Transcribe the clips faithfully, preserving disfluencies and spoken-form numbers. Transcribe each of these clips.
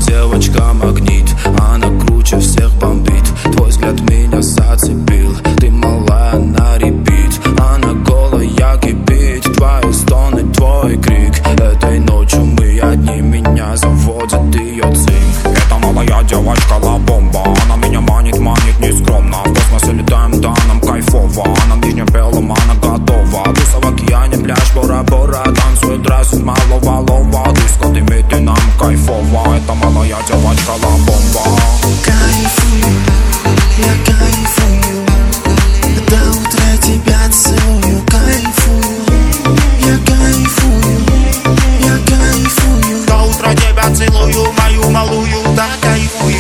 девочка магнит, она круче всех бомбит. Твой взгляд меня зацепил, ты малая на репит. Она голая кипит, твои стоны, твой крик. Этой ночью мы одни, меня заводит ее цинк. Это малая девочка ла-бомба, она меня манит, манит нескромно. В космосе летаем, да, нам кайфово. Она в нижнем белом, она готова. Туса в океане, пляж, Бора-Бора. Танцует дресс, малого-лова. Диско дымит и нам кайфово. Это малая девочка ла-бомба. Кайфую, я кайфую, до утра тебя целую. Кайфую, я кайфую, я кайфую, до утра тебя целую, мою малую, да кайфую.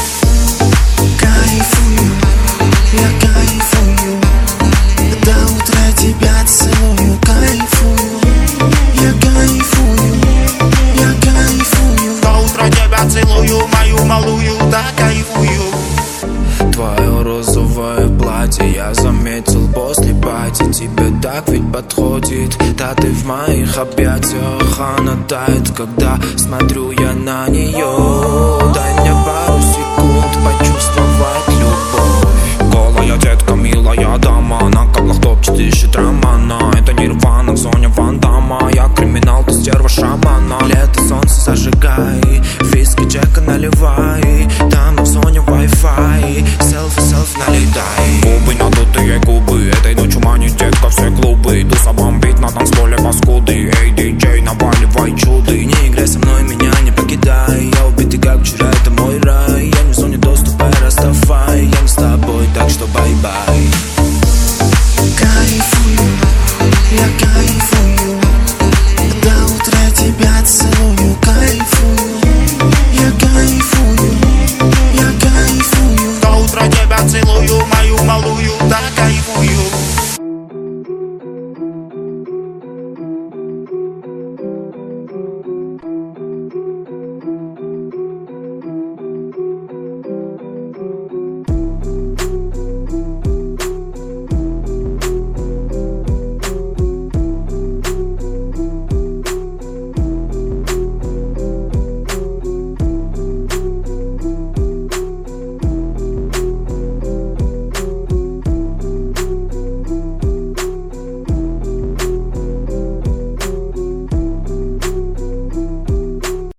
Кайфую, я кайфую, до утра тебя целую. Кайфую, я кайфую, я кайфую, до утра тебя целую, мою малую, да кайфую. Твое розовое платье я заметил после пати. Тебе так ведь подходит, да ты в моих объятиях. Она тает, когда смотрю я на нее. Дай мне пару секунд почувствовать любовь. Голая детка, милая дама, на каблах топчет, ищет романа. Это нирвана в зоне Ван Дамма. Я криминал, ты стерва шамана. Лето, солнце зажигает,